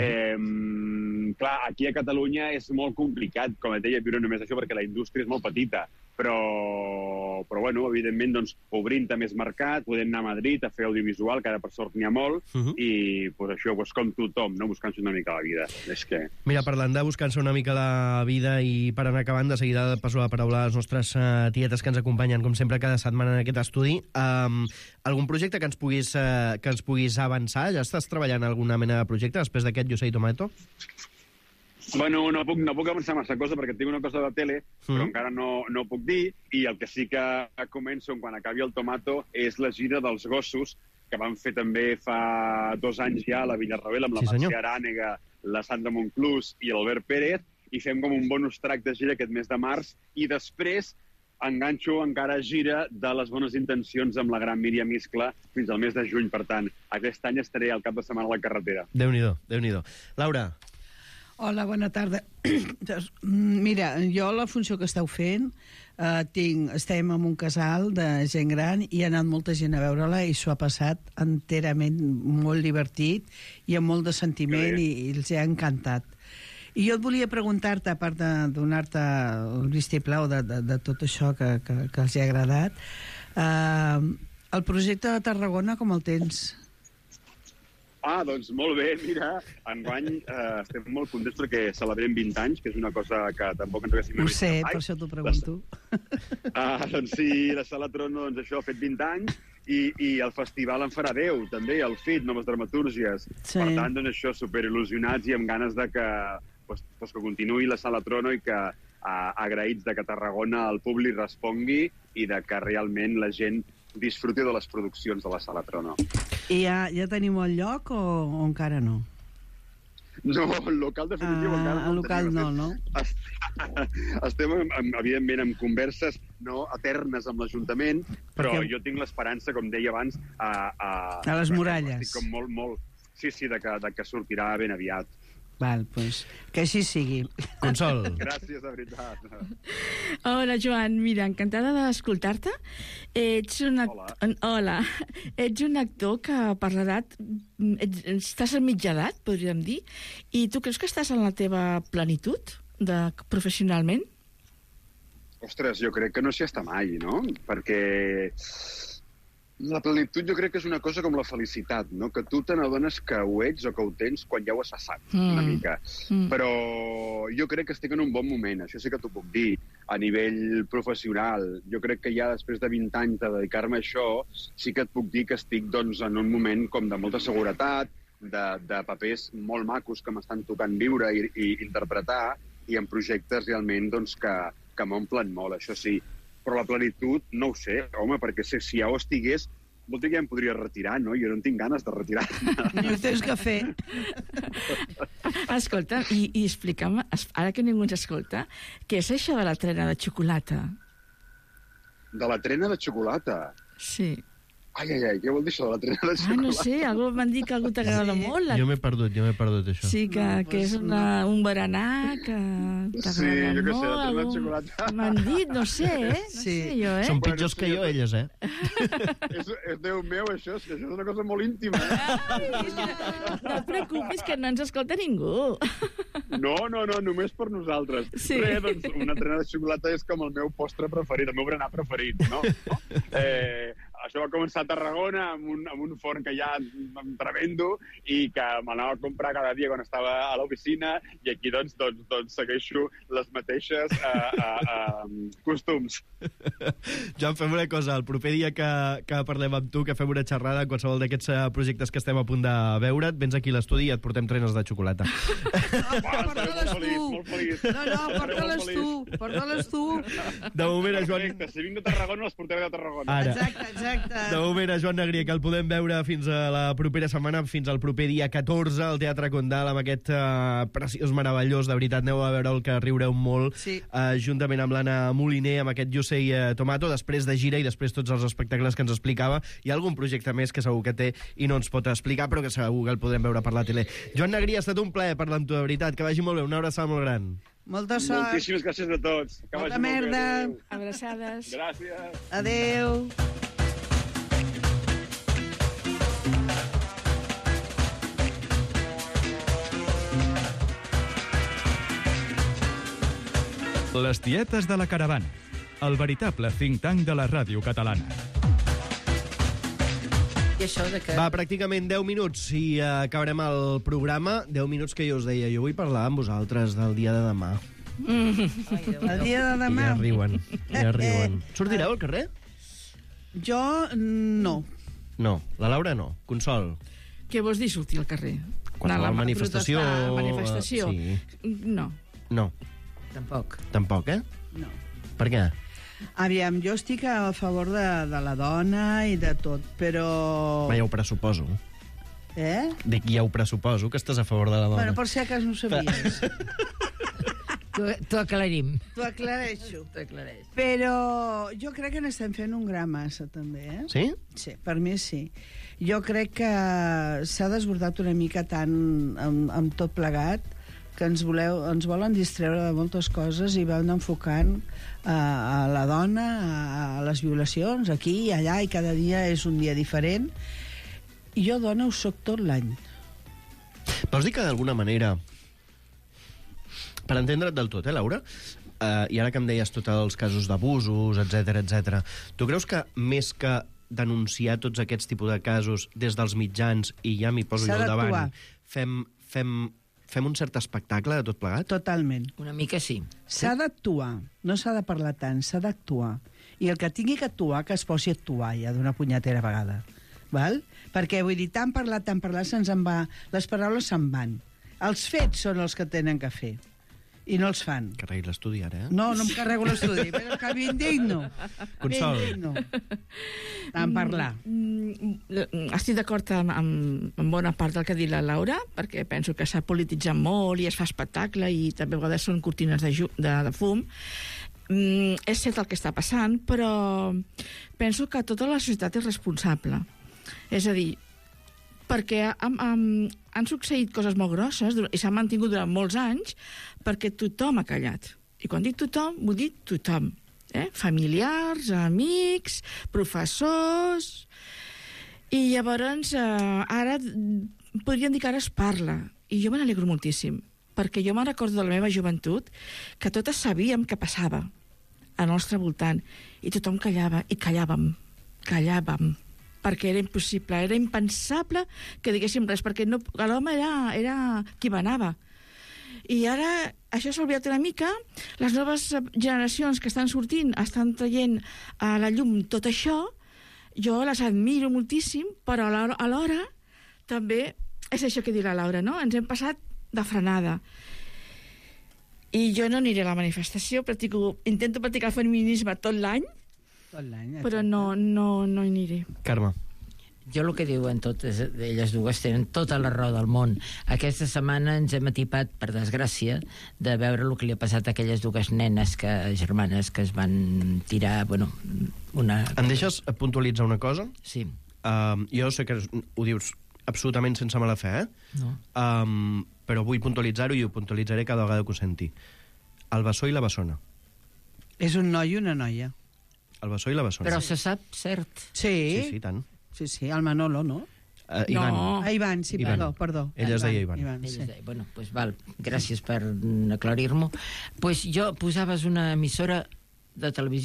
Clar, aquí a Catalunya és molt complicat, com et deia, viure només això, perquè la indústria és molt petita, però bueno, evidentment, doncs, obrint a més mercat, podem anar a Madrid a fer audiovisual, que ara per sort n'hi ha molt, i doncs això, doncs, com tothom, no? Buscant-se una mica la vida. És que... Mira, parlant de buscar-se una mica la vida i per anar acabant, de seguida passo la paraula a les nostres tietes que ens acompanyen, com sempre, cada setmana en aquest estudi. Algun projecte que ens puguis avançar? Ja estàs treballant en alguna mena de projecte després d'aquest Yo soy Tomato? Bueno, no puc avançar massa cosa perquè tinc una cosa de tele, però encara no puc dir, i el que sí que començo quan acabi el Tomato és la gira dels gossos, que van fer també fa 2 anys ja a la Villarrobel amb la Mercè Arànega, la Sandra Monclús i l'Albert Pérez, i fem com un bonus track de gira aquest mes de març, i després enganxo encara gira de les bones intencions amb la gran Míriam Iscla fins al mes de juny. Per tant, aquest any estaré al cap de setmana a la carretera. Déu-n'hi-do, Déu-n'hi-do. Laura. Hola, bona tarda. Mira, jo la funció que esteu fent, estem en un casal de gent gran i ha anat molta gent a veure-la i s'ho ha passat enterament molt divertit i amb molt de sentiment i els ha encantat. I jo et volia preguntar-te, a part de donar-te el vistiplau de tot això que els ha agradat, el projecte de Tarragona com el tens? Doncs molt bé, mira, enguany estem molt contents perquè celebrem 20 anys, que és una cosa que tampoc ens haguéssim imaginat mai. Ho sé, per això t'ho pregunto. Doncs sí, la Sala Trono, doncs això, ha fet 20 anys, i el festival en farà 10, també, el FIT, Noves Dramatúrgies. Sí. Per tant, doncs això, superil·lusionats i amb ganes de que continuï la Sala Trono i que agraïts de que Tarragona el públic respongui i de que realment la gent disfruti de les produccions de la Sala Trono. I ja tenim el lloc o encara no? No, el local definitiu encara no. El local no? Estem, evidentment, en converses eternes amb l'Ajuntament, però jo tinc l'esperança, com deia abans, a les muralles. Estic com molt... Sí, de que sortirà ben aviat. Val, doncs, que així sigui. Consol. Gràcies, de veritat. Hola, Joan. Mira, encantada d'escoltar-te. Hola. Ets un actor que, per l'edat, estàs a mitja edat, podríem dir, i tu creus que estàs en la teva plenitud professionalment? Ostres, jo crec que no s'hi està mai, no? Perquè la plenitud jo crec que és una cosa com la felicitat, no? Que tu te n'adones que ho ets o que ho tens quan ja ho has cessat, una mica. Però jo crec que estic en un bon moment, això sí que t'ho puc dir, a nivell professional. Jo crec que ja després de 20 anys de dedicar-me a això, sí que et puc dir que estic doncs, en un moment com de molta seguretat, de papers molt macos que m'estan tocant viure i interpretar, i en projectes realment doncs, que m'omplen molt, això sí. Però la plenitud, no ho sé, home, perquè si ja ho estigués, vol dir que ja em podria retirar, no? Jo no en tinc ganes de retirar-me. Ni ho tens que fer. Escolta, i explica'm, ara que ningú ens escolta, què és això de la trena de xocolata? De la trena de xocolata? Sí. Ai, què vol dir això de la trena de xocolata? No sé, m'han dit que algú t'agrada molt. Jo m'he perdut, això. Sí, que és un berenar, que t'agrada molt. Sí, jo què sé, la trena de xocolata. M'han dit, no sé, No sé jo, Són pitjors que jo, elles, És Déu meu, això, és que això és una cosa molt íntima. No et preocupis, que no ens escolta ningú. No, només per nosaltres. Sí. Doncs una trena de xocolata és com el meu postre preferit, el meu berenar preferit, no? això va començar a Tarragona amb un forn que ja tremendo i que m'anava a comprar cada dia quan estava a l'oficina, i aquí doncs segueixo les mateixes costums. Joan, fem una cosa. El proper dia que parlem amb tu, que fem una xerrada en qualsevol d'aquests projectes que estem a punt de veure't, vens aquí a l'estudi i et portem trenes de xocolata. Porta-les tu. No, porta-les tu. De moment, Joan... Correcte, si vinc de Tarragona, les portaré de Tarragona. Ara. Exacte. De moment, Joan Negrier, que el podem veure fins a la propera setmana, fins al proper dia 14, al Teatre Condal, amb aquest preciós, meravellós. De veritat, aneu a veure'l, que riureu molt. Sí. Juntament amb l'Anna Moliner, amb aquest You Say Tomato, després de gira i després tots els espectacles que ens explicava. Hi ha algun projecte més que segur que té i no ens pot explicar, però que segur que el podrem veure per la tele. Joan Negrier, ha estat un plaer parlar amb tu, de veritat. Que vagi molt bé. Una abraçada molt gran. Molta sort. Moltíssimes gràcies a tots. Molta merda. Abraçades. Gràcies. Adéu. Les tietes de la caravana. El veritable think tank de la ràdio catalana. I això de que... Va, pràcticament 10 minuts i acabarem el programa. 10 minuts que jo us deia. Jo vull parlar amb vosaltres del dia de demà. El dia de demà? Ja riuen. Sortireu al carrer? Jo no. No. La Laura no. Consol. Què vols dir, sortir al carrer? Qualsevol manifestació... Manifestació? Sí. No. No. Tampoc, eh? No. Per què? Aviam, jo estic a favor de la dona i de tot, però... Ja ho pressuposo. Dic, ja ho pressuposo, que estàs a favor de la dona. Bueno, per si acaso no ho sabies. T'ho aclarim. T'ho aclareixo. Però jo crec que n'estem fent un gra massa, també, eh? Sí? Sí, per mi sí. Jo crec que s'ha desbordat una mica tant amb tot plegat, que ens volen distreure de moltes coses i van enfocant a la dona, a les violacions, aquí i allà, i cada dia és un dia diferent. I jo, dona, ho soc tot l'any. Vols dir que d'alguna manera, per entendre't del tot, Laura, i ara que em deies tots els casos d'abusos, etc, tu creus que més que denunciar tots aquests tipus de casos des dels mitjans, i ja m'hi poso jo al davant, fem un cert espectacle de tot plegat? Totalment. Una mica sí. S'ha d'actuar, no s'ha de parlar tant, s'ha d'actuar. I el que tingui que actuar, que es posi a actuar ja d'una punyetera vegada. Val? Perquè, vull dir, tant parlar, se'ns en va... Les paraules se'n van. Els fets són els que tenen que fer. I no els fan. Carregui l'estudi ara, eh? No em carrego l'estudi, però que m'indigno. Consol. En parlar. Estic d'acord amb bona part del que ha dit la Laura, perquè penso que s'ha polititzat molt i es fa espectacle i també a vegades són cortines de fum. És cert el que està passant, però penso que tota la societat és responsable. És a dir, perquè han succeït coses molt grosses i s'han mantingut durant molts anys perquè tothom ha callat. I quan dic tothom, vull dir tothom. Familiars, amics, professors... I llavors, ara podríem dir que ara es parla. I jo me n'alegro moltíssim, perquè jo me'n recordo de la meva joventut que totes sabíem què passava al nostre voltant. I tothom callava, i callàvem, perquè era impossible, era impensable que diguéssim res, perquè l'home era qui manava. I ara això s'ha oblidat una mica, les noves generacions que estan sortint estan traient a la llum tot això, jo les admiro moltíssim, però alhora també és això que dirà la Laura, no? Ens hem passat de frenada. I jo no aniré a la manifestació, intento practicar el feminisme tot l'any, però no hi aniré. Carme. Jo el que diuen totes elles dues tenen tota la raó del món. Aquesta setmana ens hem atipat, per desgràcia, de veure el que li ha passat a aquelles dues nenes germanes que es van tirar, Em deixes puntualitzar una cosa? Sí. Jo sé que ho dius absolutament sense mala fe, No. Però vull puntualitzar-ho i ho puntualitzaré cada vegada que ho senti. El bessó i la bessona. És un noi i una noia. El bessó i la bessona. Però se sap cert. Sí, tant. Sí, el Manolo, no? Ivan. Ivan, sí, perdó. Ella es deia Ivan. Bueno, pues val, gràcies per aclarir-m'ho. Pues jo posaves una emissora de televisió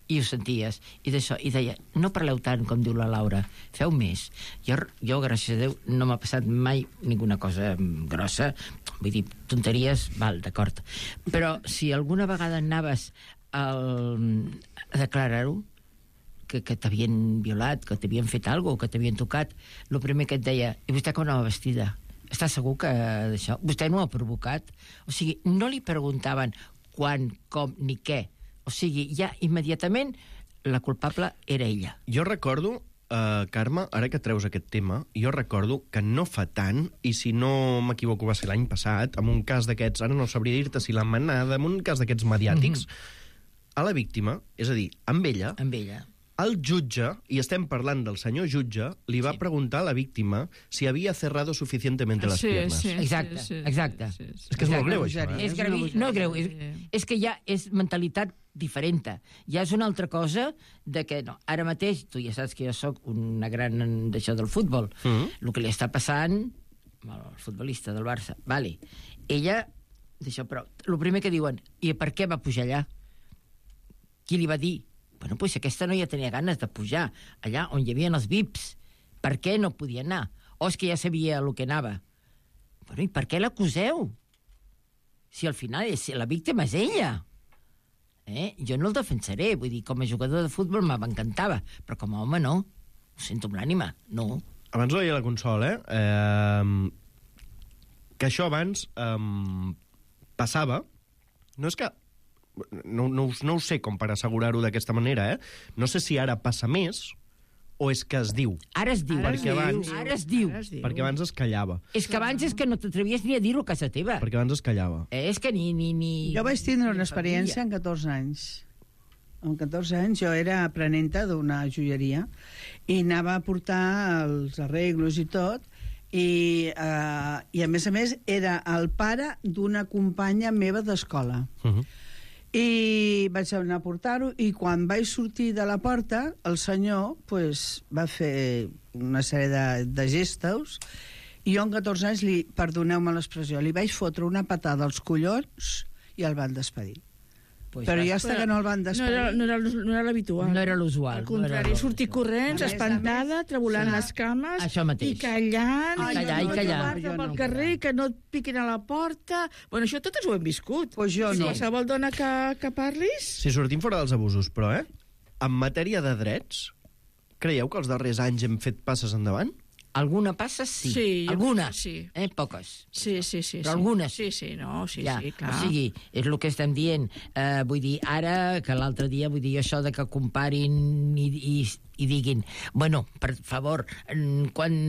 i ho senties, i d'això, i deia, no parleu tant com diu la Laura, feu més. Jo gràcies a Déu, no m'ha passat mai ninguna cosa grossa, vull dir, tonteries, val, d'acord. Però si alguna vegada anaves a declarar-ho, que t'havien violat, que t'havien fet alguna cosa, que t'havien tocat, el primer que et deia, i vostè com anava vestida? Està segur que d'això? Vostè no ho ha provocat? O sigui, no li preguntaven quan, com, ni què. O sigui, ja immediatament la culpable era ella. Jo recordo, Carme, ara que treus aquest tema, jo recordo que no fa tant, i si no m'equivoco va ser l'any passat, amb un cas d'aquests, ara no sabria dir-te si la manada, amb un cas d'aquests mediàtics, a la víctima, és a dir, amb ella, el jutge, i estem parlant del senyor jutge, li va preguntar a la víctima si havia cerrado suficientemente las piernas. Exacte. És que és molt greu, això. És greu, és que ja és mentalitat diferent. Ja és una altra cosa de que, no, ara mateix, tu ja saps que jo sóc una gran d'això del futbol, el que li està passant al futbolista del Barça, vale, ella, d'això, però el primer que diuen, i per què va pujar allà? Qui li va dir? Bueno, pues aquesta noia tenia ganes de pujar allà on hi havia els VIPs. Per què no podia anar? O és que ja sabia el que anava? Bueno, i per què l'acuseu? Si al final la víctima és ella. Jo no el defensaré, vull dir, com a jugador de futbol m'encantava, però com a home no. Ho sento amb l'ànima, no. Abans ho deia la Consol, que això abans passava, no és que no ho sé com per assegurar-ho d'aquesta manera, no sé si ara passa més o és que es diu. Ara es diu. Ara es diu. Perquè abans es callava. És que abans és que no t'atrevies ni a dir-ho a casa teva. Perquè abans es callava. És que ni... Jo vaig tindre una experiència amb 14 anys. Amb 14 anys jo era aprenenta d'una joieria i anava a portar els arreglos i tot, i a més era el pare d'una companya meva d'escola. I vaig anar a portar-ho, i quan vaig sortir de la porta el senyor va fer una sèrie de gestos, i jo amb 14 anys, perdoneu-me l'expressió, li vaig fotre una patada als collons i el van despedir. Però ja està que no el van despedir. No era l'habitual. No era l'usual. Al contrari, sortir corrents, espantada, tremolant les cames, i callant, i callar. Pel carrer, que no et piquin a la porta. Bueno, això tot ens ho hem viscut. Pues jo no. Qualsevol dona que parlis... Si sortim fora dels abusos, però, en matèria de drets, creieu que els darrers anys hem fet passes endavant? Alguna passa, sí. Alguna, poques. Sí. Però algunes. Sí, clar. O sigui, és el que estem dient. Vull dir, ara, que l'altre dia, vull dir, això de que comparin i diguin, bueno, per favor, quan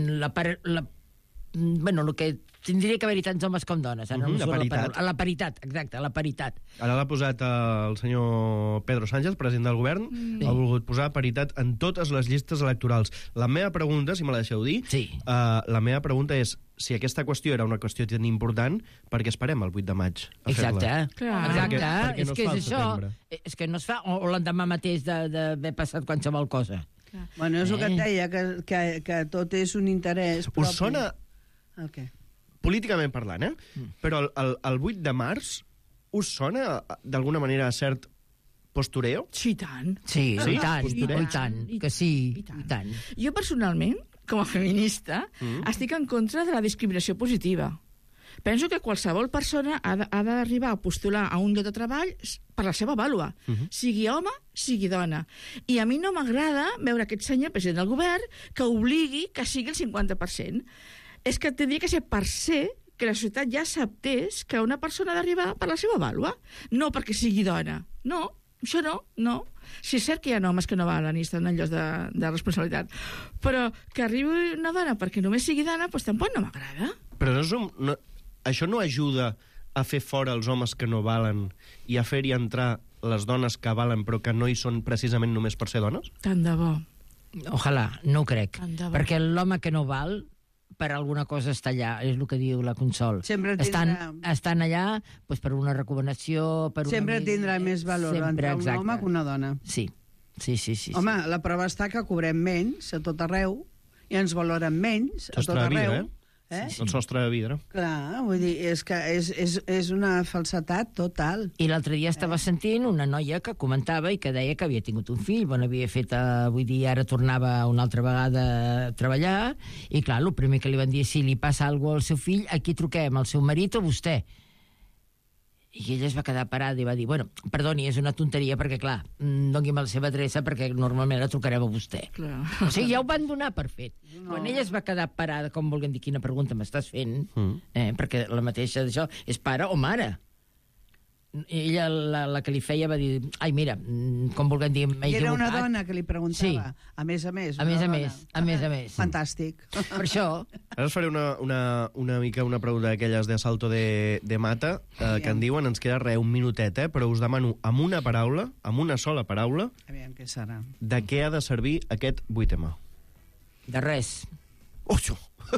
bueno, el que tindria que haver-hi tants homes com dones. La paritat. La paritat, exacte, la paritat. Ara l'ha posat el senyor Pedro Sánchez, president del govern, ha volgut posar paritat en totes les llistes electorals. La meva pregunta, si me la deixeu dir, la meva pregunta és si aquesta qüestió era una qüestió tan important, per què esperem el 8 de maig a fer-la? Exacte, és que és això. És que no es fa, o l'endemà mateix d'haver passat qualsevol cosa. Bueno, és el que et deia, que tot és un interès propi. Us sona... El què? Políticament parlant, però el 8 de març us sona d'alguna manera a cert postureo? Sí, tant. Sí, i tant, que sí, i tant. Jo personalment, com a feminista, estic en contra de la discriminació positiva. Penso que qualsevol persona ha d'arribar a postular a un lloc de treball per la seva vàlua, sigui home, sigui dona. I a mi no m'agrada veure aquest senyor president del govern que obligui que sigui el 50%. És que tindria que ser per ser que la societat ja acceptés que una persona ha d'arribar per la seva vàlua, no perquè sigui dona. No, això no. Sí, és cert que hi ha homes que no valen i estan en llocs de responsabilitat, però que arribi una dona perquè només sigui dona, doncs tampoc no m'agrada. Però això no ajuda a fer fora els homes que no valen i a fer-hi entrar les dones que valen però que no hi són precisament només per ser dones? Tant de bo. Ojalà, no ho crec. Perquè l'home que no val per alguna cosa està allà, és el que diu la Consol. Estan allà per una recomanació... Sempre tindrà més valor entre un home que una dona. Sí. Home, la prova està que cobrem menys a tot arreu i ens valoren menys a tot arreu. El sostre de vidre. Clar, vull dir, és que és una falsetat total. I l'altre dia estava sentint una noia que comentava i que deia que havia tingut un fill, bon, havia fet, vull dir, ara tornava una altra vegada a treballar, i clar, el primer que li van dir, si li passa alguna cosa al seu fill, aquí truquem, al seu marit o vostè. I ella es va quedar parada i va dir, bueno, perdoni, és una tonteria perquè, clar, doni'm la seva adreça perquè normalment la trucarem a vostè. Clar. O sigui, ja ho van donar per fet. No. Quan ella es va quedar parada, com volguem dir, quina pregunta m'estàs fent, perquè la mateixa d'això és pare o mare. Ella, la que li feia, va dir, ai, mira, com volguem dir... I era una dona que li preguntava, sí. A més a més. A més a més. Fantàstic. Per això... Ara us faré una mica una pregunta d'aquelles de salto de mata, que en diuen, ens queda un minutet, però us demano amb una paraula, amb una sola paraula, aviam què serà. De què ha de servir aquest 8M? De res. Ojo!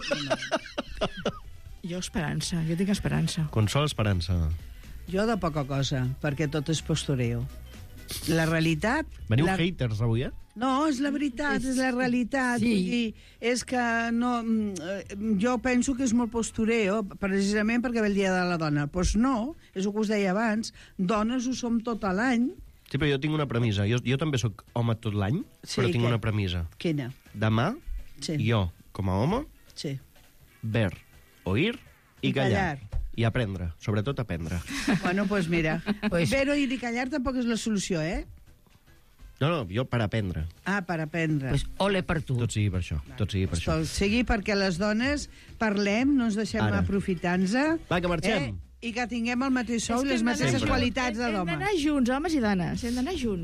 Jo esperança, jo tinc esperança. Consol, esperança. Jo de poca cosa, perquè tot és postureo. La realitat... Veniu haters avui, No, és la veritat, és la realitat. Sí. Vull dir, és que no... Jo penso que és molt postureo, precisament perquè ve el dia de la dona. Doncs no, és el que us deia abans, dones ho som tot l'any. Sí, però jo tinc una premissa. Jo també sóc home tot l'any, però tinc una premissa. Quina? Demà, jo, com a home, ver, oír i callar. I aprendre, sobretot aprendre. Bueno, doncs mira, ver, oír i callar tampoc és la solució, No, jo per aprendre. Ah, per aprendre. Pues ole per tu. Tot sigui per això, tot sigui per això. Sigui perquè les dones parlem, no ens deixem aprofitar-nos. Va, que marxem. I que tinguem el mateix sou i les mateixes qualitats de l'home. Hem d'anar junts, homes i dones, hem d'anar junts.